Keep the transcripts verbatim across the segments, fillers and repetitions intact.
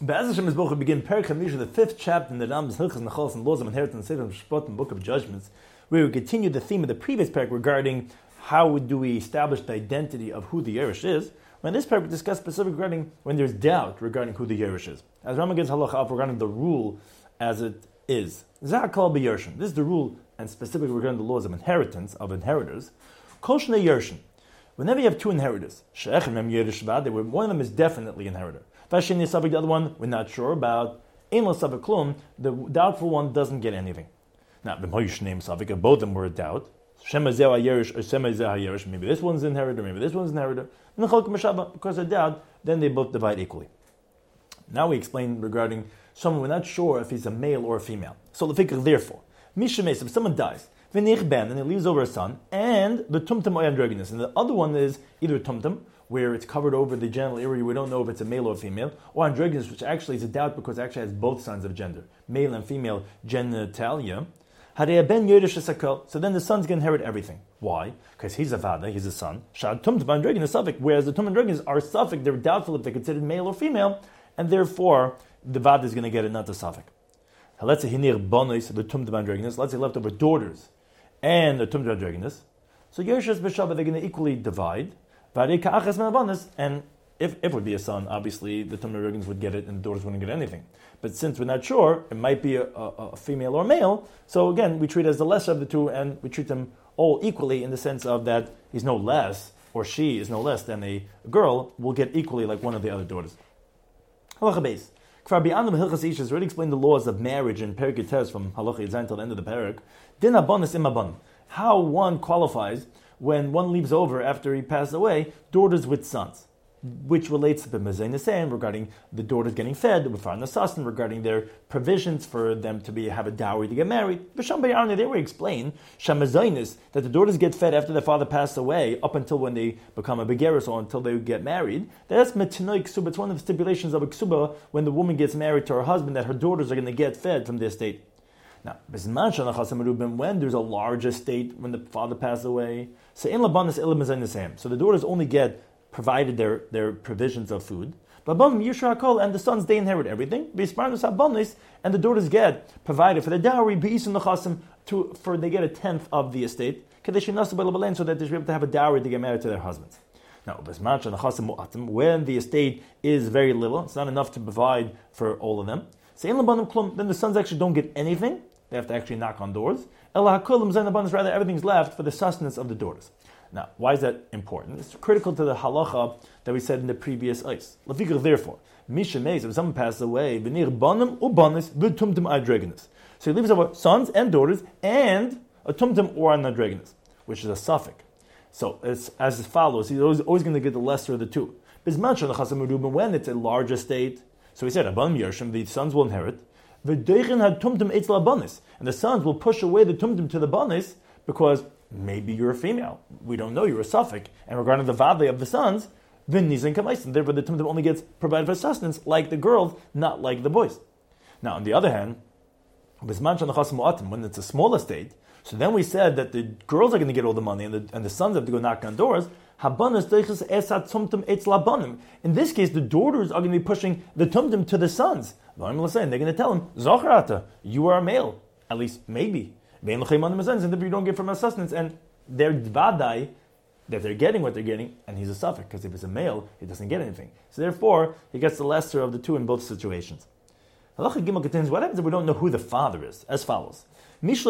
Be'ez Hashem Yisborach we begin Perek Chamisha, the fifth chapter in the Rambam's Hilchos Nechalos and Laws of Inheritance, Sefer Mishpat and Book of Judgments, where we continue the theme of the previous Perek regarding how do we establish the identity of who the Yerush is. When this Perek we discuss specifically regarding when there's doubt regarding who the Yerush is. As Rambam gives halacha up regarding the rule as it is. Za'akal b'Yerushim. This is the rule, and specifically regarding the laws of inheritance, of inheritors. Kol shnei Yerushim. Whenever you have two inheritors, she'echem mem Yerush v'ad, one of them is definitely inheritor. Vashini Savik, the other one, we're not sure about. Ein lo Savik klum, the doubtful one doesn't get anything. Now, b'moyish name Savik, if both of them were a doubt, Shema zeh ha'yerush or Shema zeh ha'yerush, maybe this one's inheritor, maybe this one's inheritor, and the chalk mashaba, because of doubt, then they both divide equally. Now we explain regarding someone we're not sure if he's a male or a female. So the fikr, therefore, Mishemes, if someone dies, v'nich ben, and he leaves over a son, and the tumtum or androgynous, and the other one is either tumtum, where it's covered over the genital area, we don't know if it's a male or a female, or androgynous, which actually is a doubt because it actually has both signs of gender, male and female genitalia. So then the son's going to inherit everything. Why? Because he's a vada, he's a son. Whereas the tum androgynous are suffix, they're doubtful if they're considered male or female, and therefore the vada is going to get it, not the suffix. Let's say hinir bonos, the tum androgynous. Let's say left over daughters and the tum androgynous. So Yerusha's b'Shabbat, they're going to equally divide. And if, if it would be a son, obviously the tum androgynous would get it and the daughters wouldn't get anything. But since we're not sure, it might be a, a, a female or male, so again, we treat it as the lesser of the two, and we treat them all equally in the sense of that he's no less, or she is no less than a girl, will get equally like one of the other daughters. Halacha beis. Kfar b'anam hilchas ish has already explained the laws of marriage in Perek Yutes from Halacha Yitzayin till the end of the Perek. Din abanis im abanim. How one qualifies when one leaves over after he passed away daughters with sons, which relates to the Mezainisayim regarding the daughters getting fed, with Farnasasan regarding their provisions for them to be have a dowry to get married. B'Sham Bayarni, they were explained Shamazainis that the daughters get fed after their father passed away up until when they become a begeris or until they get married. That's Metinoi Ksuba. It's one of the stipulations of a Ksuba when the woman gets married to her husband that her daughters are going to get fed from the estate. Now, when there's a large estate when the father passed away, so the daughters only get provided their, their provisions of food. And the sons, they inherit everything. And the daughters get provided for the dowry, to, for they get a tenth of the estate, so that they should be able to have a dowry to get married to their husbands. Now, when the estate is very little, it's not enough to provide for all of them, then the sons actually don't get anything. They have to actually knock on doors. Rather, everything's left for the sustenance of the daughters. Now, why is that important? It's critical to the halacha that we said in the previous ice. Therefore, Mishemes, if someone passes away, so he leaves over sons and daughters and a tumtum or an androgynous, which is a suffix. So it's as follows: he's always, always going to get the lesser of the two. When it's a large estate, so he said, the sons will inherit. And the sons will push away the tumtum to the banis because maybe you're a female. We don't know, you're a suffix. And regarding the vade of the sons, then nizin kamaisin. Therefore, the tumtum only gets provided for sustenance like the girls, not like the boys. Now, on the other hand, when it's a small estate, so then we said that the girls are going to get all the money and the, and the sons have to go knock on doors. In this case, the daughters are going to be pushing the tumtum to the sons. They're going to tell him, Zachrata, you are a male. At least, maybe. And if you don't get from a sustenance, and they're vadai, that they're getting what they're getting, and he's a suffix, because if it's a male, he doesn't get anything. So therefore, he gets the lesser of the two in both situations. Halacha Gimel contains, what happens if we don't know who the father is? As follows. If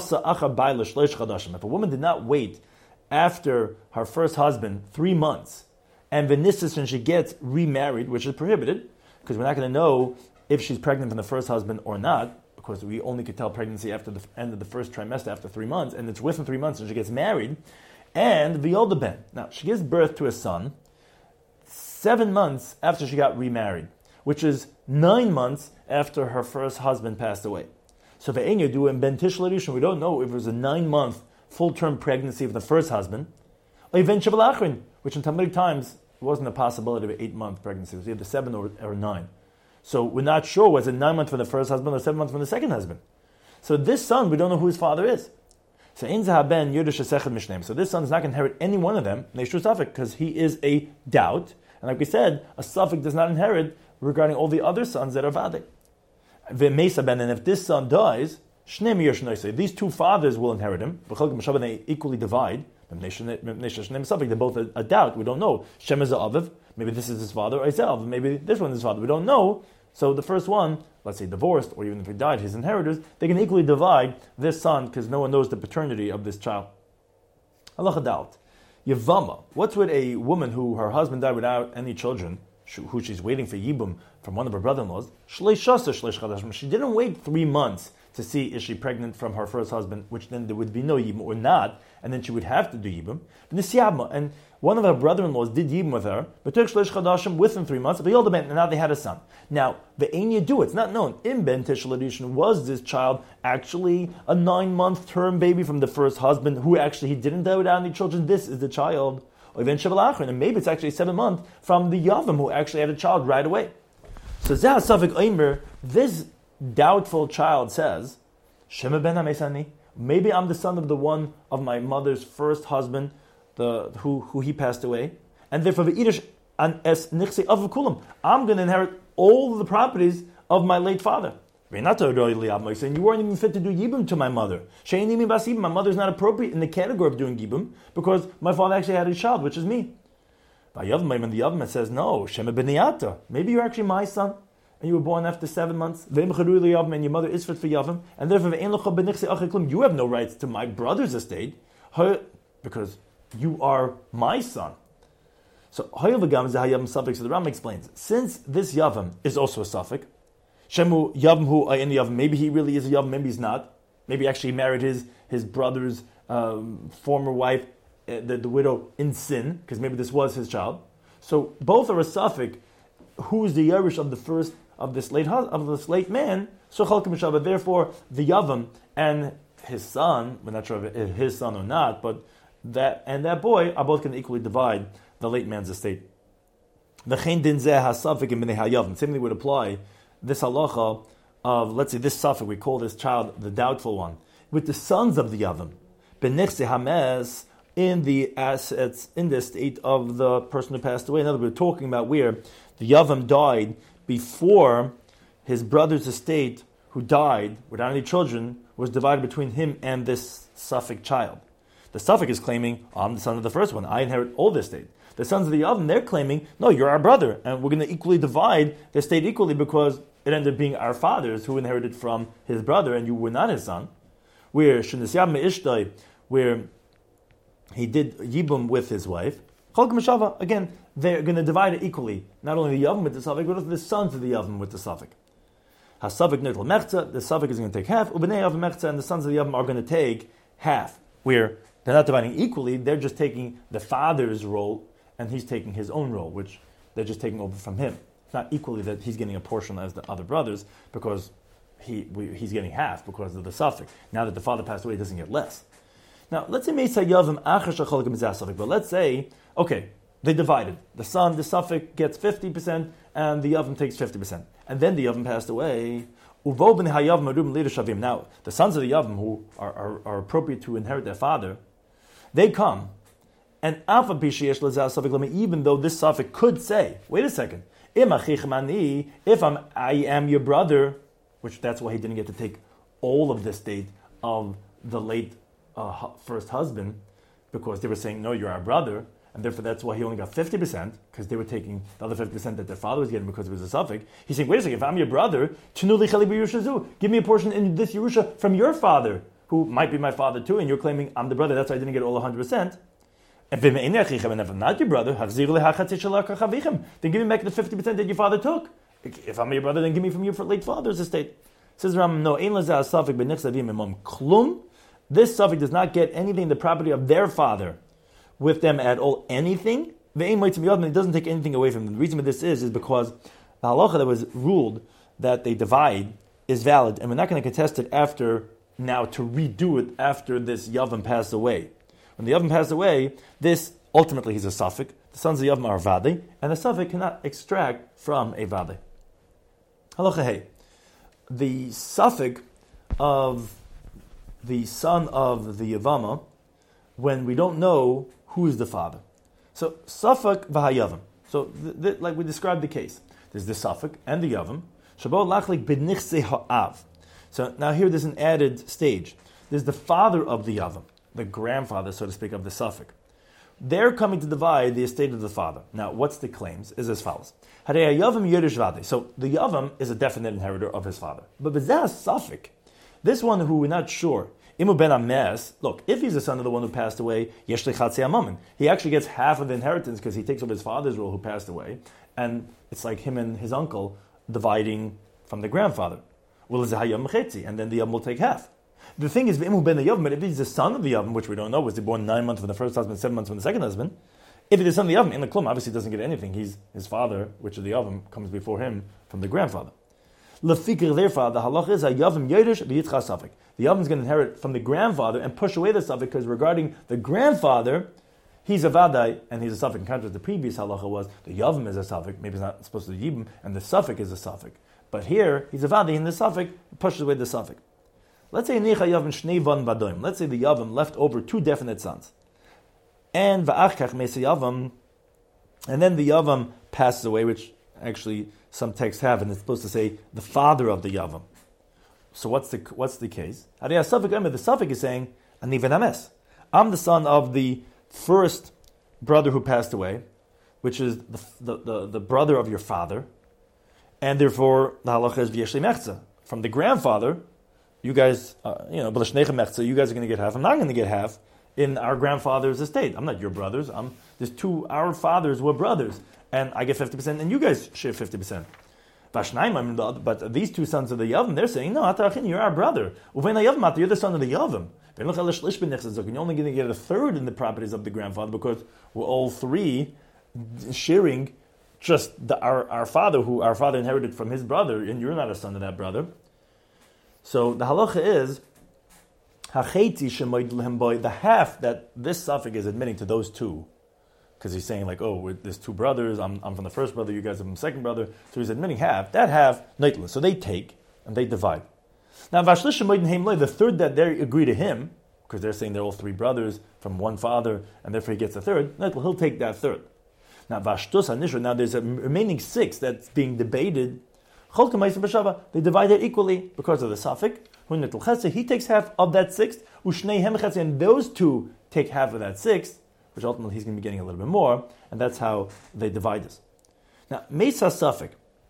a woman did not wait after her first husband three months, and venissus, and she gets remarried, which is prohibited, because we're not going to know if she's pregnant from the first husband or not, because we only could tell pregnancy after the end of the first trimester, after three months, and it's within three months, and she gets married, and V'yolda ben. Now, she gives birth to a son seven months after she got remarried, which is nine months after her first husband passed away. So ve'en yodu and ben tish l'rishon, we don't know if it was a nine-month full-term pregnancy of the first husband, or even shavel achrin, which in Talmudic times it wasn't a possibility of an eight-month pregnancy. It was either seven or, or nine. So we're not sure, was it nine months from the first husband or seven months from the second husband. So this son, we don't know who his father is. So this son is not going to inherit any one of them, because he is a doubt. And like we said, a suffix does not inherit regarding all the other sons that are Vade. And if this son dies, these two fathers will inherit him. They equally divide. They're both a, a doubt. We don't know. Shem is Aviv. Maybe this is his father. Or Esav. Maybe this one is his father. We don't know. So the first one, let's say divorced, or even if he died, his inheritors, they can equally divide this son because no one knows the paternity of this child. Allah doubt. Yavama. What's with a woman who her husband died without any children, who she's waiting for Yibum from one of her brother-in-laws? She didn't wait three months to see is she pregnant from her first husband, which then there would be no Yibum or not, and then she would have to do Yibum. And one of her brother-in-laws did Yibum with her, but within three months, and now they had a son. Now, the Anya do it's not known. In Ben Tishal was this child actually a nine-month term baby from the first husband, who actually he didn't die without any children? This is the child. And maybe it's actually seven months from the Yavam who actually had a child right away. So Zah Safik Omer, this doubtful child says, Shema ben Amesani, maybe I'm the son of the one of my mother's first husband, the who who he passed away, and therefore v'irish an es nichse av kulam, I'm going to inherit all the properties of my late father. And you weren't even fit to do yibum to my mother. My mother's not appropriate in the category of doing yibum because my father actually had a child, which is me. And the Yavim says, no, Shema b'niyata. Maybe you're actually my son, and you were born after seven months. And your mother is fit for Yavim, and therefore you have no rights to my brother's estate because you are my son. So the Ram explains, since this Yavim is also a suffix, Shemu Yavim hu in Yavim. Maybe he really is a Yavim, maybe he's not. Maybe actually he married his his brother's um, former wife, uh, the, the widow, in sin, because maybe this was his child. So both are a suffix. Who is the Yerush of the first of this late of this late man? So Chalkim Shava. Therefore, the Yavim and his son, we're not sure if it's his son or not, but that and that boy are both going to equally divide the late man's estate. The Chen Din Zeh HaSafik and B'nei HaYavim. Similarly would apply this halacha of, let's say, this suffix, we call this child the doubtful one, with the sons of the Yavim, B'nechse Hames, in the assets, in the estate of the person who passed away. In other words, we're talking about where the Yavim died before his brother's estate, who died without any children, was divided between him and this suffix child. The suffix is claiming, oh, I'm the son of the first one, I inherit all the estate. The sons of the Yavim, they're claiming, no, you're our brother, and we're going to equally divide the estate equally because it ended up being our fathers who inherited from his brother, and you were not his son. Where Shenisyam Me'ishtay, where he did Yibum with his wife, Chalkim Shava, again, they're going to divide it equally. Not only the Yavim with the suffix, but also the sons of the Yavim with the suffix. HaSavik Nitl Mechza, the suffix is going to take half, Ubenei Yavim Mechza, and the sons of the Yavim are going to take half. Where they're not dividing equally, they're just taking the father's role, and he's taking his own role, which they're just taking over from him. It's not equally that he's getting a portion as the other brothers, because he we, he's getting half because of the suffix. Now that the father passed away, he doesn't get less. Now, let's say Meisay Yavim Acher Shachalkim Zasafik, but let's say, okay, they divided. The son, the suffix, gets fifty percent, and the Yavim takes fifty percent. And then the Yavim passed away. Uvo ben Hayavim Arum Lida Shavim. Now, the sons of the Yavim, who are, are, are appropriate to inherit their father, they come. And even though this suffix could say, wait a second, if I'm, I am your brother, which that's why he didn't get to take all of the estate of the late uh, first husband, because they were saying, no, you're our brother, and therefore that's why he only got fifty percent, because they were taking the other fifty percent that their father was getting because it was a suffix. He's saying, wait a second, if I'm your brother, give me a portion in this Yerusha from your father, who might be my father too, and you're claiming I'm the brother, that's why I didn't get all one hundred percent. And if I'm not your brother, then give me back the fifty percent that your father took. If I'm your brother, then give me from your late father's estate. Says Ram, no, this suffix does not get anything, the property of their father, with them at all, anything. It doesn't take anything away from them. The reason for this is, is because the halacha that was ruled that they divide is valid, and we're not going to contest it after, now to redo it after this Yavim passed away. When the Yavim passed away, this, ultimately he's a suffix. The sons of Yavim are Vade, and the suffix cannot extract from a Vade. Halacha hey. The suffix of the son of the Yavama, when we don't know who is the father. So, suffix v'hayavim. So, th- th- like we described the case. There's the suffix and the yavam. Shabo lachlik b'nichse ha'av. So now here there's an added stage. There's the father of the yavam, the grandfather, so to speak, of the suffix. They're coming to divide the estate of the father. Now, what's the claims? Is as follows. So the yavam is a definite inheritor of his father. But b'zeh suffix, this one who we're not sure, Imu ben Ames, look, if he's the son of the one who passed away, yesh lechatzi amamin, he actually gets half of the inheritance because he takes over his father's role who passed away, and it's like him and his uncle dividing from the grandfather. Well, is hayam mechetzi, and then the yavam will take half. The thing is, Imu ben the yavam, but if he's the son of the yavam, which we don't know, was he born nine months from the first husband, seven months from the second husband? If he's the son of the yavam, in the klum, obviously doesn't get anything. He's his father, which is the yavam, comes before him from the grandfather. Lefikir, therefore, the halach is a yavam yodesh v'yitcha suffik. The yavam is going to inherit from the grandfather and push away the suffik, because regarding the grandfather, he's a vadai and he's a suffik. In contrast, the previous halacha was the yavam is a suffik, maybe it's not supposed to be yibum, and the suffik is a suffik. But here, he's a vadai and the suffik pushes away the suffik. Let's say nicha yavam shnei van vadoim. Let's say the yavam left over two definite sons, and va'achkach mesa yavam, and then the yavam passes away, which actually some texts have, and it's supposed to say the father of the yavam. So what's the what's the case? The suffix is saying ani ben Ames. I'm the son of the first brother who passed away, which is the the, the, the brother of your father, and therefore the halacha is v'yesh li mechza. From the grandfather, you guys, uh, you know, you guys are going to get half. I'm not going to get half in our grandfather's estate. I'm not your brothers. I'm there's two. Our fathers were brothers, and I get fifty percent, and you guys share fifty percent. But these two sons of the yavam, they're saying, no, you're our brother. You're the son of the yavam. You're only going to get a third in the properties of the grandfather because we're all three sharing just the, our, our father, who our father inherited from his brother, and you're not a son of that brother. So the halacha is the half that this suffix is admitting to those two, because he's saying like, oh, there's two brothers, I'm, I'm from the first brother, you guys are from the second brother, so he's admitting half, that half, neitlin. So they take, and they divide. Now, the third that they agree to him, because they're saying they're all three brothers from one father, and therefore he gets a third, he'll take that third. Now, now there's a remaining six that's being debated. They divide it equally because of the suffix. He takes half of that sixth, and those two take half of that sixth, which ultimately he's going to be getting a little bit more, and that's how they divide this. Now, Mesa Suffolk,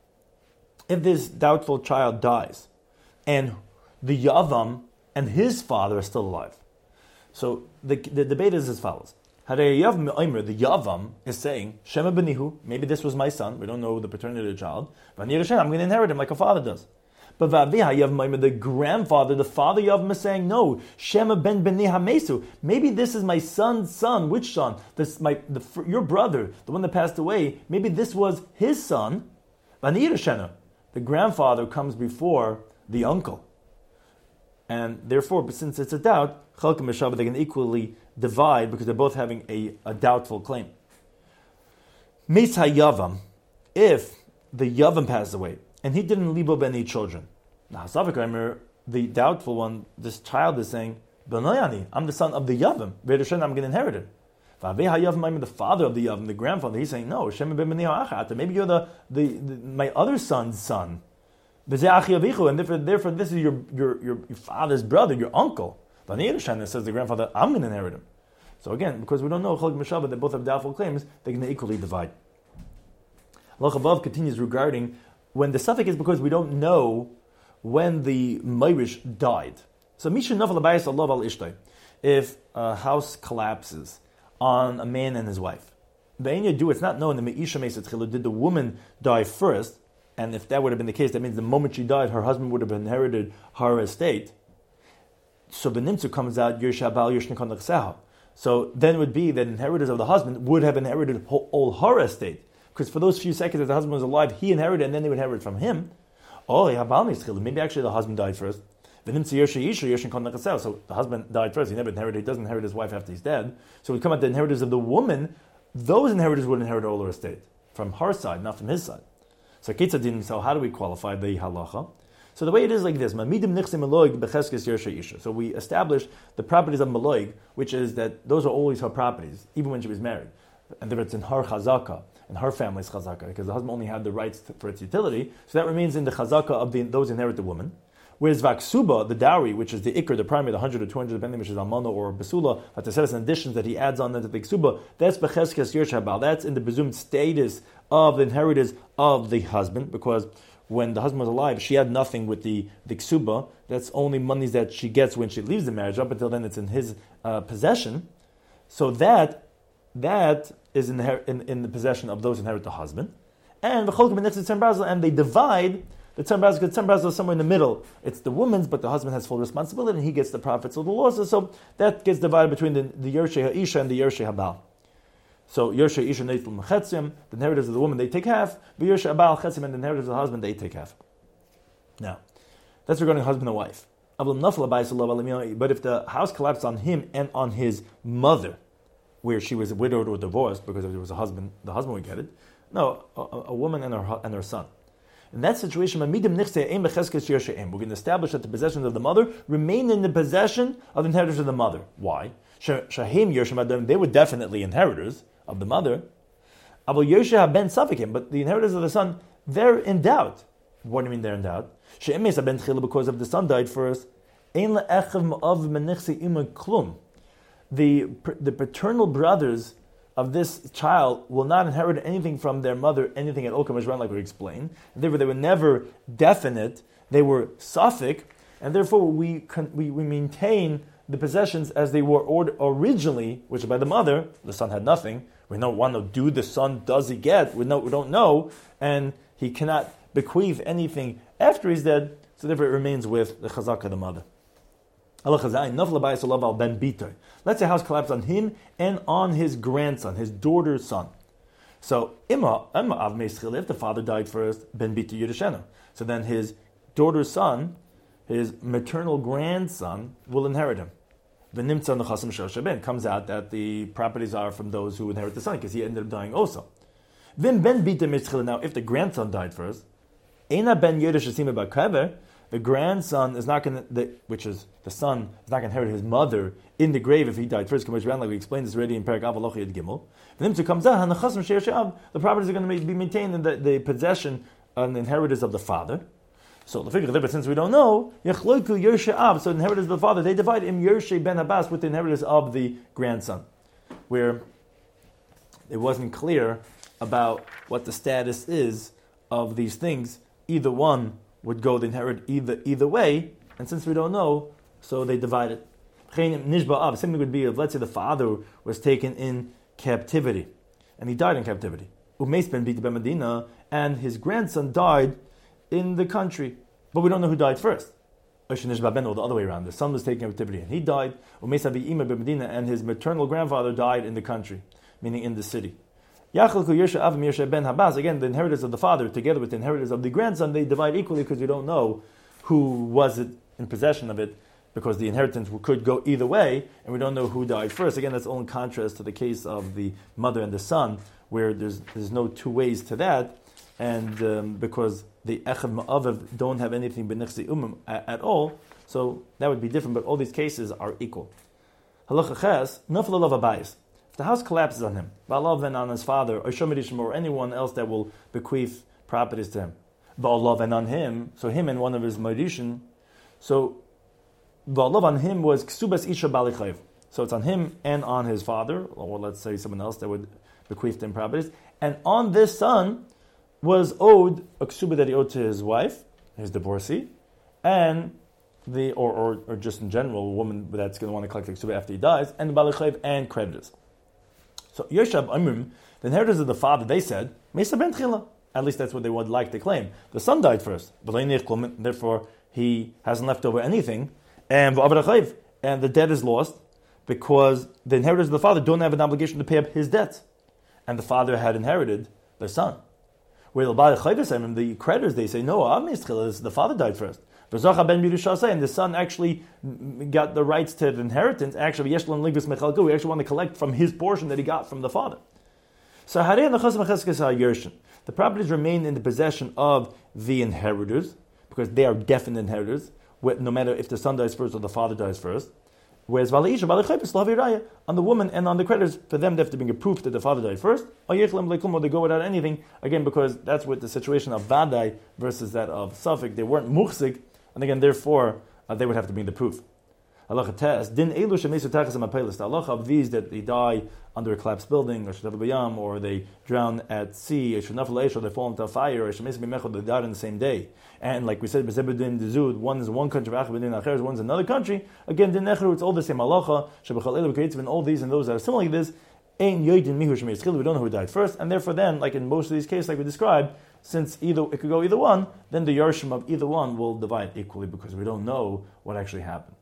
if this doubtful child dies, and the Yavam and his father are still alive. So the, the debate is as follows. The Yavam is saying, Shema Benihu, maybe this was my son, we don't know the paternity of the child, but I'm going to inherit him like a father does. But the grandfather, the father Yavam is saying, no, Shema ben Beni Hamesu. Maybe this is my son's son. Which son? This my the, your brother, the one that passed away. Maybe this was his son. The grandfather comes before the uncle, and therefore, since it's a doubt, Chalkim Meshava, they can equally divide because they're both having a, a doubtful claim. Meis HaYavam, if the Yavam passed away and he didn't leave up any children. Now, the doubtful one, this child is saying, Benoyani, I'm the son of the Yavam. I'm going to inherit it. The father of the Yavam, the grandfather, he's saying, no, maybe you're the, the, the my other son's son. And therefore, therefore this is your, your, your, your father's brother, your uncle. Says the grandfather, I'm going to inherit him. So again, because we don't know Chalk Meshava, they both have doubtful claims, they're going to equally divide. Allah above continues regarding when the suffix is because we don't know when the Meirish died. So Misha Nafal Abayis Allah al Ishtay. If a house collapses on a man and his wife, the do it's not known the Meisha Meisat did the woman die first, and if that would have been the case, that means the moment she died, her husband would have inherited her estate. So the Nimtzu comes out Yershabal Yershnikon L'Chseha. So then it would be that inheritors of the husband would have inherited all her estate. Because for those few seconds that the husband was alive, he inherited and then they would inherit from him. Oh, maybe actually the husband died first. So the husband died first, he never inherited, he doesn't inherit his wife after he's dead. So we come at the inheritors of the woman, those inheritors would inherit all her estate. From her side, not from his side. So so how do we qualify the halacha? So the way it is like this, so we establish the properties of Maloig, which is that those are always her properties, even when she was married. And if it's in her chazaka, in her family's chazaka, because the husband only had the rights to, for its utility. So that remains in the chazaka of the, those who inherit the woman. Whereas vaksuba, the dowry, which is the ikr, the primary, the hundred or two hundred, depending which is almana or basula, but the certain additions that he adds on to the ksuba, that's becheskes yersh habal. That's in the presumed status of the inheritors of the husband, because when the husband was alive, she had nothing with the, the ksuba. That's only monies that she gets when she leaves the marriage. Up until then, it's in his uh, possession. So that that is in the, in, in the possession of those who inherit the husband. And and they divide. The Tzem Brazil, Tzem Brazil is somewhere in the middle. It's the woman's, but the husband has full responsibility, and he gets the profits of the losses. So that gets divided between the, the Yershei Ha'isha and the Yershei Habal. So Yershei Isha Neitul Mechetzim, the inheritors of the woman, they take half. The Yershei Habal Chetzim, and the inheritors of the husband, they take half. Now, that's regarding husband and wife. But if the house collapsed on him and on his mother, where she was widowed or divorced because if there was a husband, the husband would get it. No, a, a woman and her and her son. In that situation, we're going to establish that the possessions of the mother remain in the possession of the inheritors of the mother. Why? They were definitely inheritors of the mother. But the inheritors of the son, they're in doubt. What do you mean they're in doubt? Because if the son died first, the, the paternal brothers of this child will not inherit anything from their mother, anything at Okam Mishran, like we explained. And therefore, they were never definite. They were sophic, and therefore we con- we, we maintain the possessions as they were or- originally, which is by the mother. The son had nothing. We don't want to do the son does he get? We know we don't know, and he cannot bequeath anything after he's dead. So therefore, it remains with the chazaka, the mother. Let's say a house collapsed on him and on his grandson, his daughter's son. So, if the father died first, ben bita yirishena. So then his daughter's son, his maternal grandson, will inherit him. Comes out that the properties are from those who inherit the son, because he ended up dying also. Then ben bita. Now, if the grandson died first, ena ben yirishasima ba'kever. The grandson is not going to, which is the son, is not going to inherit his mother in the grave if he died first. Like we explained this already in Perek Av Aloch Yed Gimel. Then to comes out, the properties are going to be maintained in the, the possession and the inheritors of the father. So the figure, since we don't know, so the inheritors of the father, they divide im Yershe ben Abbas with the inheritors of the grandson, where it wasn't clear about what the status is of these things. Either one would go to inherit either either way, and since we don't know, so they divide it. Something would be if, let's say, the father was taken in captivity, and he died in captivity. And his grandson died in the country, but we don't know who died first. Or the other way around. The son was taken in captivity, and he died. And his maternal grandfather died in the country, meaning in the city. Again, the inheritors of the father, together with the inheritors of the grandson, they divide equally because we don't know who was it in possession of it, because the inheritance could go either way, and we don't know who died first. Again, that's all in contrast to the case of the mother and the son, where there's there's no two ways to that, and um, because the Echav Ma'aviv don't have anything b'nichsi umim at, at all, so that would be different, but all these cases are equal. Halacha ches, nafla lav abayis. If the house collapses on him, Ba'alav and on his father, or Shomerishim, or anyone else that will bequeath properties to him, Ba'alav and on him, so him and one of his Morishin, so Ba'alav on him was Ksubas Isha Balichayv. So it's on him and on his father, or let's say someone else that would bequeath them properties, and on this son was owed a Ksuba that he owed to his wife, his divorcee, and the or, or, or just in general, a woman that's going to want to collect the Ksuba after he dies, and the Balichayv and creditors. So Yoshab Amrim, the inheritors of the father, they said, Mesa ben Chila. At least that's what they would like to claim. The son died first, therefore he hasn't left over anything, and and the debt is lost because the inheritors of the father don't have an obligation to pay up his debts, and the father had inherited their son. Where the creditors, they say, no, the father died first. And the son actually got the rights to the inheritance. Actually, we actually want to collect from his portion that he got from the father. So the properties remain in the possession of the inheritors, because they are definite inheritors, no matter if the son dies first or the father dies first. Whereas on the woman and on the creditors, for them they have to bring a proof that the father died first, or they go without anything, again because that's what the situation of Vadai versus that of Suffolk, they weren't muhsik, and again therefore uh, they would have to bring the proof. Halacha test, din elu shemesu tachas amapelis, the halacha of these that they die under a collapsed building, or shadav bayam, or they drown at sea, or shenafal or they fall into a fire, or shemesu b'mechod, they died on the same day. And like we said, b'zebedin dezud, one is one country, v'achbedin acher, one is another country. Again, din necheru, it's all the same halacha. Shebechal elu b'keitzim, and all these and those that are similar like this. Ein yoydin mihu shemeis chil, we don't know who died first, and therefore then, like in most of these cases, like we described, since either it could go either one, then the yarshim of either one will divide equally because we don't know what actually happened.